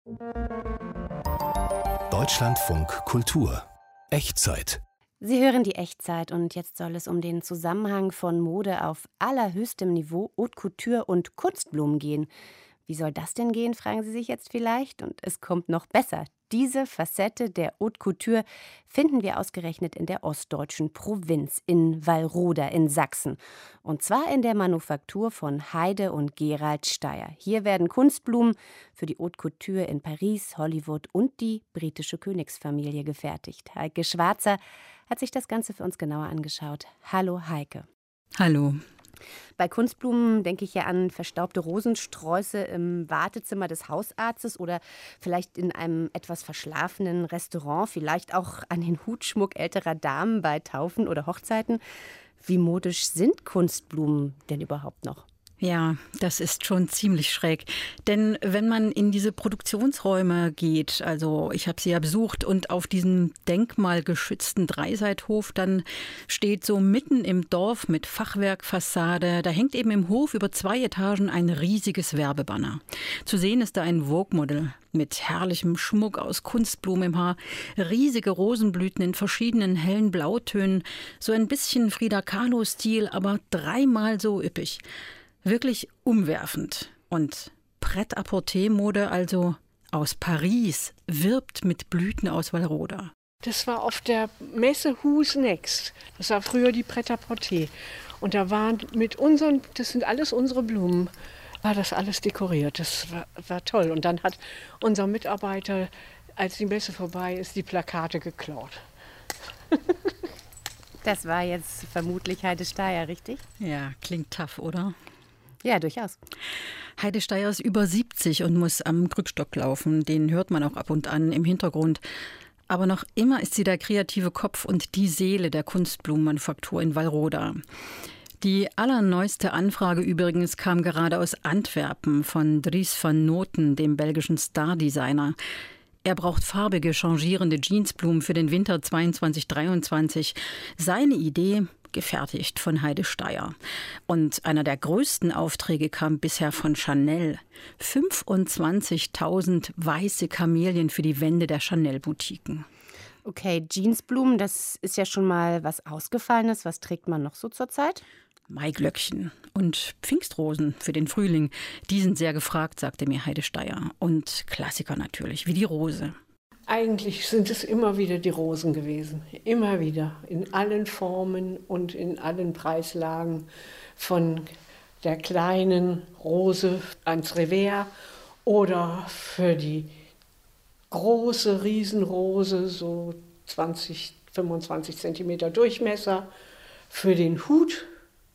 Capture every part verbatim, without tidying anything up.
Deutschlandfunk Kultur Echtzeit. Sie hören die Echtzeit und jetzt soll es um den Zusammenhang von Mode auf allerhöchstem Niveau, Haute Couture und Kunstblumen gehen. Wie soll das denn gehen, fragen Sie sich jetzt vielleicht? Und es kommt noch besser. Diese Facette der Haute Couture finden wir ausgerechnet in der ostdeutschen Provinz, in Wallroda in Sachsen. Und zwar in der Manufaktur von Heide und Gerald Steyer. Hier werden Kunstblumen für die Haute Couture in Paris, Hollywood und die britische Königsfamilie gefertigt. Heike Schwarzer hat sich das Ganze für uns genauer angeschaut. Hallo Heike. Hallo. Bei Kunstblumen denke ich ja an verstaubte Rosensträuße im Wartezimmer des Hausarztes oder vielleicht in einem etwas verschlafenen Restaurant, vielleicht auch an den Hutschmuck älterer Damen bei Taufen oder Hochzeiten. Wie modisch sind Kunstblumen denn überhaupt noch? Ja, das ist schon ziemlich schräg. Denn wenn man in diese Produktionsräume geht, also ich habe sie ja besucht und auf diesem denkmalgeschützten Dreiseithof, dann steht so mitten im Dorf mit Fachwerkfassade, da hängt eben im Hof über zwei Etagen ein riesiges Werbebanner. Zu sehen ist da ein Vogue-Model mit herrlichem Schmuck aus Kunstblumen im Haar, riesige Rosenblüten in verschiedenen hellen Blautönen, so ein bisschen Frida Kahlo-Stil, aber dreimal so üppig. Wirklich umwerfend. Und Pret-à-porter-Mode, also aus Paris, wirbt mit Blüten aus Wallroda. Das war auf der Messe Who's Next. Das war früher die Pret-à-porter. Und da waren mit unseren, das sind alles unsere Blumen, war das alles dekoriert. Das war, war toll. Und dann hat unser Mitarbeiter, als die Messe vorbei ist, die Plakate geklaut. Das war jetzt vermutlich Heide Steyer, richtig? Ja, klingt tough, oder? Ja, durchaus. Heide Steyer ist über siebzig und muss am Krückstock laufen. Den hört man auch ab und an im Hintergrund. Aber noch immer ist sie der kreative Kopf und die Seele der Kunstblumenmanufaktur in Wallroda. Die allerneueste Anfrage übrigens kam gerade aus Antwerpen von Dries van Noten, dem belgischen Stardesigner. Er braucht farbige, changierende Jeansblumen für den Winter zweiundzwanzig dreiundzwanzig. Seine Idee, gefertigt von Heide Steyer. Und einer der größten Aufträge kam bisher von Chanel. fünfundzwanzigtausend weiße Kamelien für die Wände der Chanel-Boutiquen. Okay, Jeansblumen, das ist ja schon mal was Ausgefallenes. Was trägt man noch so zurzeit? Maiglöckchen und Pfingstrosen für den Frühling. Die sind sehr gefragt, sagte mir Heide Steyer. Und Klassiker natürlich, wie die Rose. Eigentlich sind es immer wieder die Rosen gewesen. Immer wieder. In allen Formen und in allen Preislagen. Von der kleinen Rose ans Revers oder für die große Riesenrose, so zwanzig, fünfundzwanzig Zentimeter Durchmesser, für den Hut.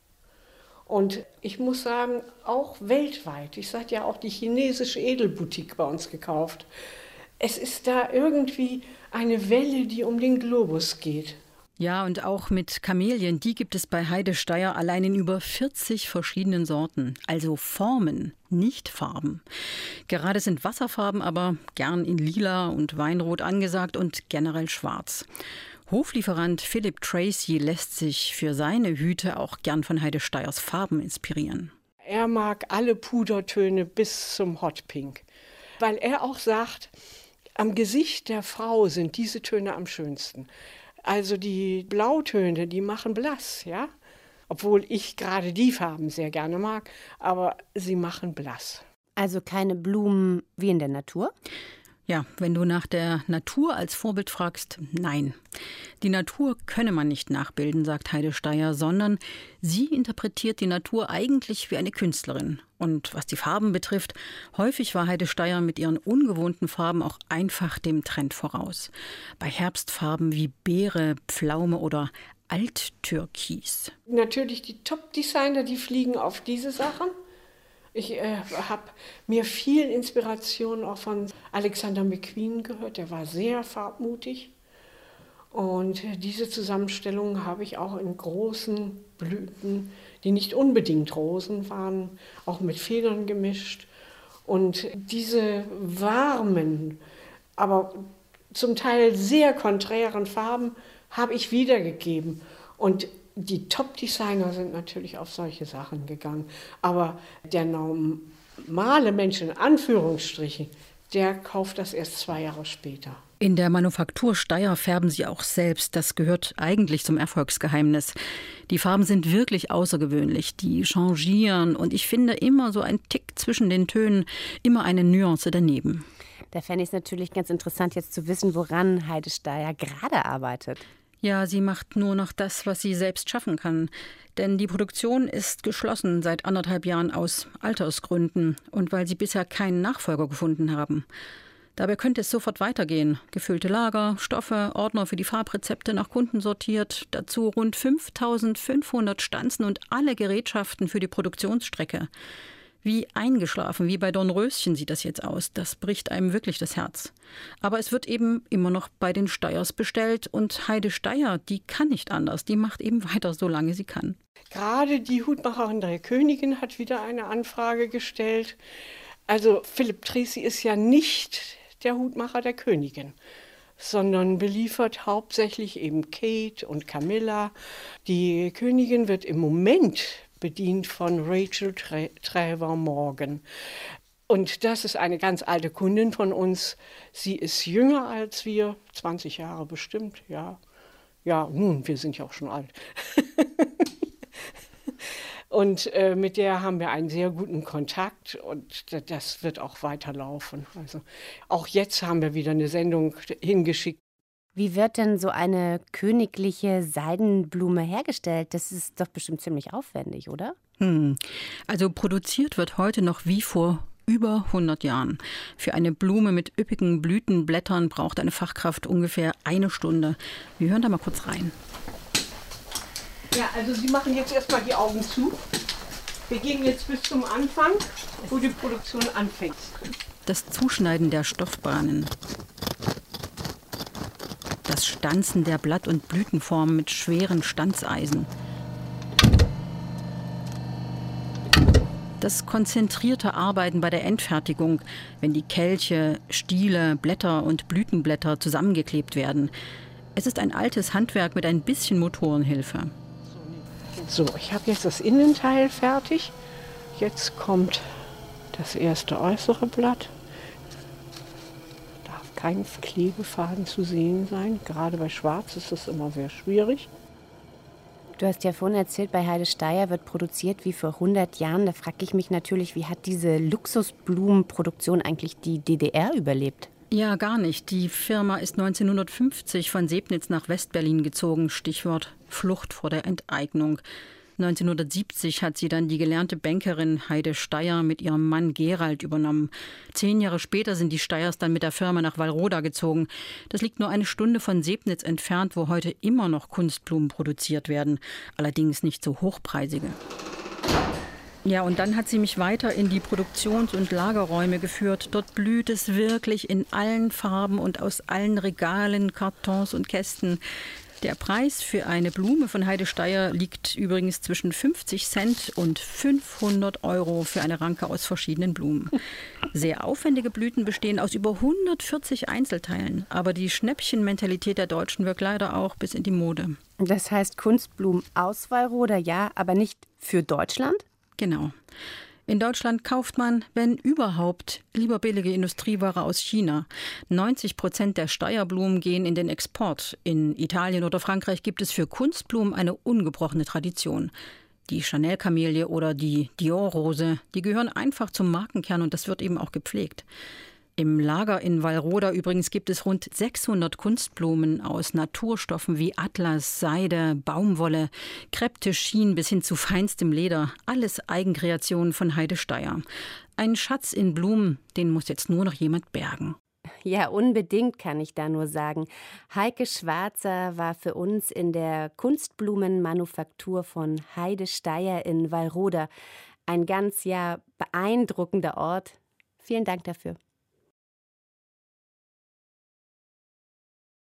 Und ich muss sagen, auch weltweit. Ich sage ja auch die chinesische Edelboutique bei uns gekauft. Es ist da irgendwie eine Welle, die um den Globus geht. Ja, und auch mit Kamelien, die gibt es bei Heide Steyer allein in über vierzig verschiedenen Sorten. Also Formen, nicht Farben. Gerade sind Wasserfarben aber gern in Lila und Weinrot angesagt und generell schwarz. Hoflieferant Philip Tracy lässt sich für seine Hüte auch gern von Heide Steyers Farben inspirieren. Er mag alle Pudertöne bis zum Hot Pink, weil er auch sagt, am Gesicht der Frau sind diese Töne am schönsten. Also die Blautöne, die machen blass, ja. Obwohl ich gerade die Farben sehr gerne mag, aber sie machen blass. Also keine Blumen wie in der Natur? Ja, wenn du nach der Natur als Vorbild fragst, nein. Die Natur könne man nicht nachbilden, sagt Heide Steyer, sondern sie interpretiert die Natur eigentlich wie eine Künstlerin. Und was die Farben betrifft, häufig war Heide Steyer mit ihren ungewohnten Farben auch einfach dem Trend voraus. Bei Herbstfarben wie Beere, Pflaume oder Alttürkis. Natürlich die Top-Designer, die fliegen auf diese Sachen. Ich äh, habe mir viel Inspiration auch von Alexander McQueen gehört, der war sehr farbmutig. Und diese Zusammenstellung habe ich auch in großen Blüten, die nicht unbedingt Rosen waren, auch mit Federn gemischt. Und diese warmen, aber zum Teil sehr konträren Farben habe ich wiedergegeben. Und die Top-Designer sind natürlich auf solche Sachen gegangen. Aber der normale Mensch, in Anführungsstrichen, der kauft das erst zwei Jahre später. In der Manufaktur Steyr färben sie auch selbst. Das gehört eigentlich zum Erfolgsgeheimnis. Die Farben sind wirklich außergewöhnlich. Die changieren und ich finde immer so ein Tick zwischen den Tönen, immer eine Nuance daneben. Da fände ich es natürlich ganz interessant, jetzt zu wissen, woran Heide Steyr gerade arbeitet. Ja, sie macht nur noch das, was sie selbst schaffen kann. Denn die Produktion ist geschlossen seit anderthalb Jahren aus Altersgründen und weil sie bisher keinen Nachfolger gefunden haben. Dabei könnte es sofort weitergehen. Gefüllte Lager, Stoffe, Ordner für die Farbrezepte nach Kunden sortiert, dazu rund fünftausendfünfhundert Stanzen und alle Gerätschaften für die Produktionsstrecke. Wie eingeschlafen, wie bei Dornröschen sieht das jetzt aus. Das bricht einem wirklich das Herz. Aber es wird eben immer noch bei den Steyrs bestellt und Heide Steyr, die kann nicht anders. Die macht eben weiter, solange sie kann. Gerade die Hutmacherin der Königin hat wieder eine Anfrage gestellt. Also Philipp Trecy ist ja nicht der Hutmacher der Königin, sondern beliefert hauptsächlich eben Kate und Camilla. Die Königin wird im Moment bedient von Rachel Trevor Morgan. Und das ist eine ganz alte Kundin von uns. Sie ist jünger als wir, zwanzig Jahre bestimmt, ja. Ja, nun, wir sind ja auch schon alt. Und äh, mit der haben wir einen sehr guten Kontakt und das wird auch weiterlaufen. Also auch jetzt haben wir wieder eine Sendung hingeschickt. Wie wird denn so eine königliche Seidenblume hergestellt? Das ist doch bestimmt ziemlich aufwendig, oder? Hm. Also produziert wird heute noch wie vor über hundert Jahren. Für eine Blume mit üppigen Blütenblättern braucht eine Fachkraft ungefähr eine Stunde. Wir hören da mal kurz rein. Ja, also Sie machen jetzt erstmal die Augen zu. Wir gehen jetzt bis zum Anfang, wo die Produktion anfängt. Das Zuschneiden der Stoffbahnen. Das Stanzen der Blatt- und Blütenformen mit schweren Stanzeisen. Das konzentrierte Arbeiten bei der Endfertigung, wenn die Kelche, Stiele, Blätter und Blütenblätter zusammengeklebt werden. Es ist ein altes Handwerk mit ein bisschen Motorenhilfe. So, ich habe jetzt das Innenteil fertig. Jetzt kommt das erste äußere Blatt. Darf kein Klebefaden zu sehen sein. Gerade bei Schwarz ist das immer sehr schwierig. Du hast ja vorhin erzählt, bei Heide Steyr wird produziert wie vor hundert Jahren. Da frage ich mich natürlich, wie hat diese Luxusblumenproduktion eigentlich die D D R überlebt? Ja, gar nicht. Die Firma ist neunzehnhundertfünfzig von Sebnitz nach Westberlin gezogen. Stichwort Flucht vor der Enteignung. neunzehnhundertsiebzig hat sie dann die gelernte Bankerin Heide Steyr mit ihrem Mann Gerald übernommen. Zehn Jahre später sind die Steyrs dann mit der Firma nach Wallroda gezogen. Das liegt nur eine Stunde von Sebnitz entfernt, wo heute immer noch Kunstblumen produziert werden. Allerdings nicht so hochpreisige. Ja, und dann hat sie mich weiter in die Produktions- und Lagerräume geführt. Dort blüht es wirklich in allen Farben und aus allen Regalen, Kartons und Kästen. Der Preis für eine Blume von Heide Steyr liegt übrigens zwischen fünfzig Cent und fünfhundert Euro für eine Ranke aus verschiedenen Blumen. Sehr aufwendige Blüten bestehen aus über hundertvierzig Einzelteilen. Aber die Schnäppchenmentalität der Deutschen wirkt leider auch bis in die Mode. Das heißt Kunstblumen aus Wallroda, ja, aber nicht für Deutschland? Genau. In Deutschland kauft man, wenn überhaupt, lieber billige Industrieware aus China. neunzig Prozent der Steyr-Blumen gehen in den Export. In Italien oder Frankreich gibt es für Kunstblumen eine ungebrochene Tradition. Die Chanel-Kamelie oder die Dior-Rose, die gehören einfach zum Markenkern und das wird eben auch gepflegt. Im Lager in Wallroda übrigens gibt es rund sechshundert Kunstblumen aus Naturstoffen wie Atlas, Seide, Baumwolle, Crêpe de Chine bis hin zu feinstem Leder. Alles Eigenkreationen von Heide Steyr. Ein Schatz in Blumen, den muss jetzt nur noch jemand bergen. Ja, unbedingt kann ich da nur sagen. Heike Schwarzer war für uns in der Kunstblumenmanufaktur von Heide Steyr in Wallroda. Ein ganz, ja, beeindruckender Ort. Vielen Dank dafür.